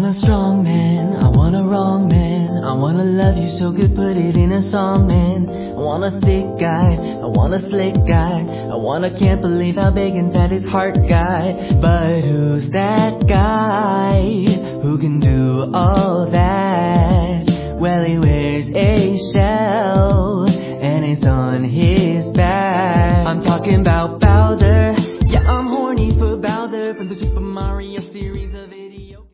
want a strong man, I want a wrong man. I wanna love you so good, put it in a song, man. I want a thick guy, I want a slick guy. I wanna can't believe how big and fat his heart guy. But who's that guy who can do all that? Well, he wears a shell and it's on his back. I'm talking about